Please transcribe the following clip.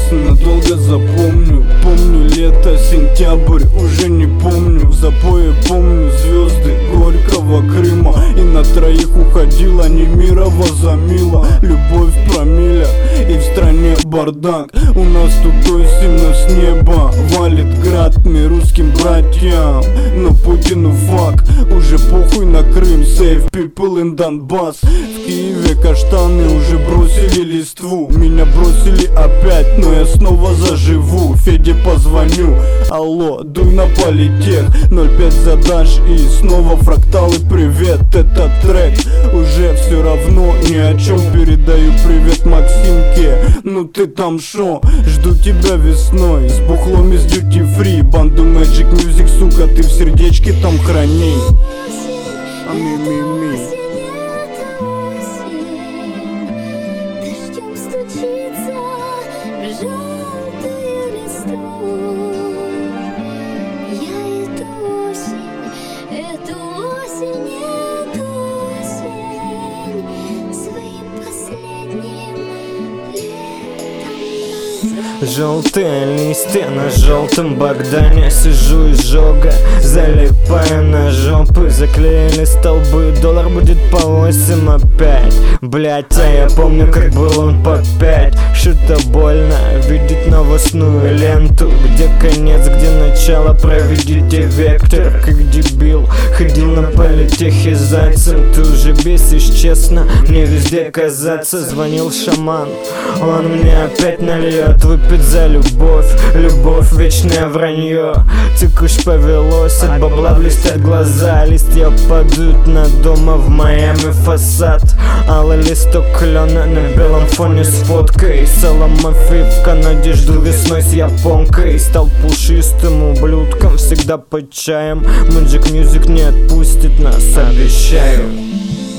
надолго запомню. Помню лето, сентябрь, уже не помню. В запое помню звезды Горького, Крыма. И на троих уходила Немирова Замила. Любовь в промилле и в стране бардак. У нас тут осень, с неба валит град. Мы русским братьям, но Путину фак. Уже похуй на Крым, save people in Донбасс. В Киеве каштаны уже бросили листву. Меня бросили опять, но я снова заживу. Феде позвоню, алло, дуй на политех. 05 задашь и снова фракталы, привет. Этот трек уже все равно ни о чем. Передаю привет Максимке, ну ты там шо? Жду тебя весной с бухлом из Duty Free. Банду Magic Music, сука, ты в сердечке там храни. Ми-ми-ми. Дождем стучится в желтую листву. Я эту осень своим последним летом назад. Желтые листья на желтом Богдане. Сижу и жога, залипаю на жопы. Заклеили столбы, доллар будет по 8 опять. Блять, а я помню, как был он по 5. Что-то больно видеть новостную ленту. Где конец, где начало, проведите вектор. Как дебил, ходил на политехе зайцем. Ты уже бесишь, честно, мне везде казаться. Звонил шаман, он мне опять нальет. Выпить за любовь, любовь, вечное вранье. Так уж повелось, от бабла блестят глаза. Листья падают на дома в Майами фасад. Алый листок клена на белом фоне с фоткой. Саламафивка, надежду весной с японкой. Стал пушистым ублюдком, всегда под чаем. Magic Music не отпустит нас, обещаю.